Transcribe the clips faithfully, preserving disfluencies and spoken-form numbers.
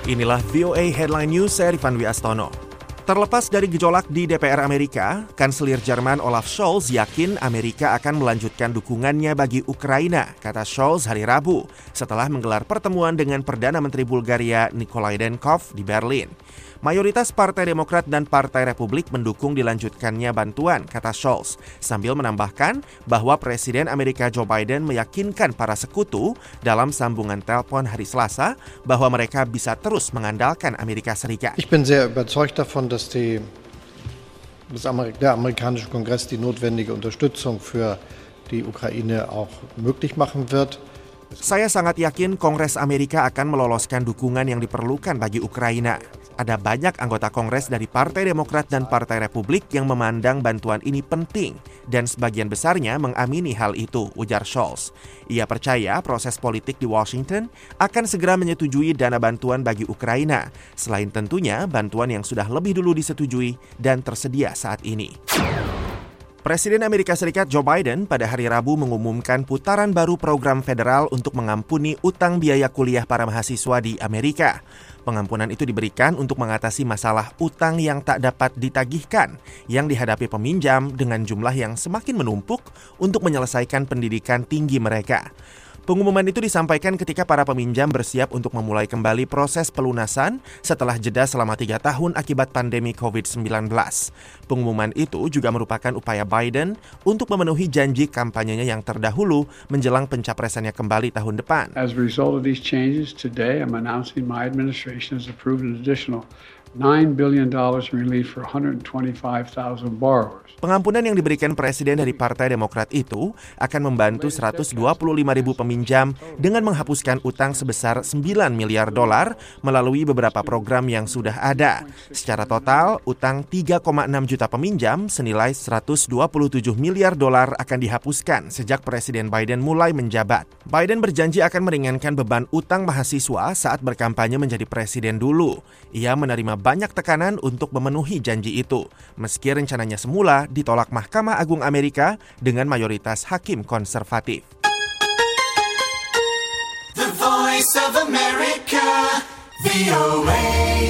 Inilah V O A Headline News, saya Rifan Dwi Astono. Terlepas dari gejolak di D P R Amerika, Kanselir Jerman Olaf Scholz yakin Amerika akan melanjutkan dukungannya bagi Ukraina, kata Scholz hari Rabu, setelah menggelar pertemuan dengan Perdana Menteri Bulgaria Nikolai Denkov di Berlin. Mayoritas Partai Demokrat dan Partai Republik mendukung dilanjutkannya bantuan, kata Scholz, sambil menambahkan bahwa Presiden Amerika Joe Biden meyakinkan para sekutu dalam sambungan telepon hari Selasa bahwa mereka bisa terus mengandalkan Amerika Serikat. Ich bin sehr überzeugt davon, dass die, das Amer- der amerikanische Kongress die notwendige Unterstützung für die Ukraine auch möglich machen wird. Saya sangat yakin Kongres Amerika akan meloloskan dukungan yang diperlukan bagi Ukraina. Ada banyak anggota Kongres dari Partai Demokrat dan Partai Republik yang memandang bantuan ini penting dan sebagian besarnya mengamini hal itu, ujar Scholz. Ia percaya proses politik di Washington akan segera menyetujui dana bantuan bagi Ukraina, selain tentunya bantuan yang sudah lebih dulu disetujui dan tersedia saat ini. Presiden Amerika Serikat Joe Biden pada hari Rabu mengumumkan putaran baru program federal untuk mengampuni utang biaya kuliah para mahasiswa di Amerika. Pengampunan itu diberikan untuk mengatasi masalah utang yang tak dapat ditagihkan yang dihadapi peminjam dengan jumlah yang semakin menumpuk untuk menyelesaikan pendidikan tinggi mereka. Pengumuman itu disampaikan ketika para peminjam bersiap untuk memulai kembali proses pelunasan setelah jeda selama tiga tahun akibat pandemi covid sembilan belas. Pengumuman itu juga merupakan upaya Biden untuk memenuhi janji kampanyenya yang terdahulu menjelang pencapresannya kembali tahun depan. As a result of these changes, today I'm announcing my administration has approved an additional nine billion dollars relief for one hundred twenty-five thousand borrowers. Pengampunan yang diberikan Presiden dari Partai Demokrat itu akan membantu seratus dua puluh lima ribu peminjam dengan menghapuskan utang sebesar sembilan miliar dolar melalui beberapa program yang sudah ada. Secara total, utang tiga koma enam juta peminjam senilai seratus dua puluh tujuh miliar dolar akan dihapuskan sejak Presiden Biden mulai menjabat. Biden berjanji akan meringankan beban utang mahasiswa saat berkampanye menjadi presiden dulu. Ia menerima banyak tekanan untuk memenuhi janji itu, meski rencananya semula ditolak Mahkamah Agung Amerika dengan mayoritas hakim konservatif. The Voice of America, V O A.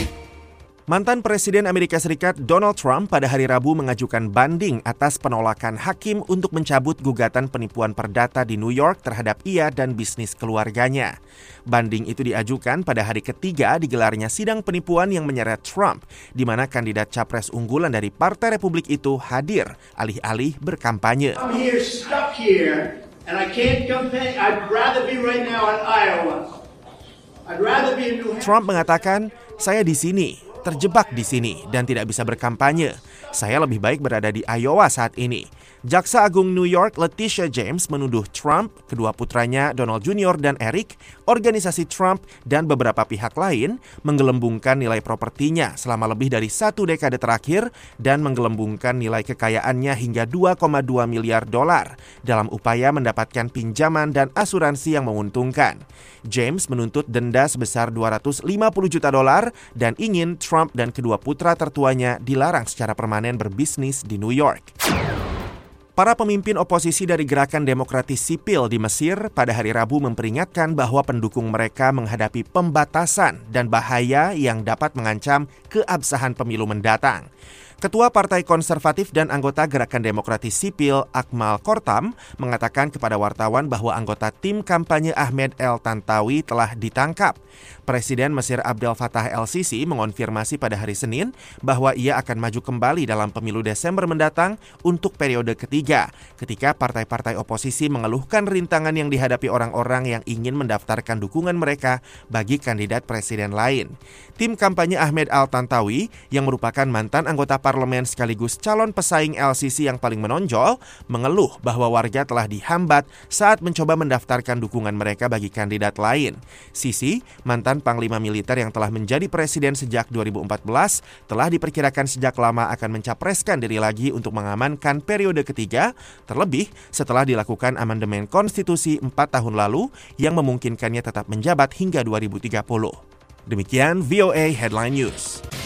Mantan Presiden Amerika Serikat Donald Trump pada hari Rabu mengajukan banding atas penolakan hakim untuk mencabut gugatan penipuan perdata di New York terhadap ia dan bisnis keluarganya. Banding itu diajukan pada hari ketiga digelarnya sidang penipuan yang menyeret Trump, di mana kandidat capres unggulan dari Partai Republik itu hadir alih-alih berkampanye. I'm here, stuck here, and I can't campaign. I'd rather be right now in Iowa. I'd rather be in New Hampshire. Trump mengatakan, saya di sini. Terjebak di sini dan tidak bisa berkampanye. Saya lebih baik berada di Iowa saat ini. Jaksa Agung New York Letitia James menuduh Trump, kedua putranya Donald Junior dan Eric, organisasi Trump dan beberapa pihak lain menggelembungkan nilai propertinya selama lebih dari satu dekade terakhir dan menggelembungkan nilai kekayaannya hingga dua koma dua miliar dolar dalam upaya mendapatkan pinjaman dan asuransi yang menguntungkan. James menuntut denda sebesar dua ratus lima puluh juta dolar dan ingin Trump dan kedua putra tertuanya dilarang secara permanen berbisnis di New York. Para pemimpin oposisi dari Gerakan Demokratis Sipil di Mesir pada hari Rabu memperingatkan bahwa pendukung mereka menghadapi pembatasan dan bahaya yang dapat mengancam keabsahan pemilu mendatang. Ketua Partai Konservatif dan anggota Gerakan Demokratis Sipil Akmal Kortam mengatakan kepada wartawan bahwa anggota tim kampanye Ahmed El Tantawi telah ditangkap. Presiden Mesir Abdel Fattah El-Sisi mengonfirmasi pada hari Senin bahwa ia akan maju kembali dalam pemilu Desember mendatang untuk periode ketiga, ketika partai-partai oposisi mengeluhkan rintangan yang dihadapi orang-orang yang ingin mendaftarkan dukungan mereka bagi kandidat presiden lain. Tim kampanye Ahmed El Tantawi yang merupakan mantan anggota parlemen sekaligus calon pesaing El-Sisi yang paling menonjol, mengeluh bahwa warga telah dihambat saat mencoba mendaftarkan dukungan mereka bagi kandidat lain. Sisi, mantan panglima militer yang telah menjadi presiden sejak dua ribu empat belas, telah diperkirakan sejak lama akan mencapreskan diri lagi untuk mengamankan periode ketiga, terlebih setelah dilakukan amandemen konstitusi empat tahun lalu yang memungkinkannya tetap menjabat hingga dua ribu tiga puluh. Demikian V O A Headline News.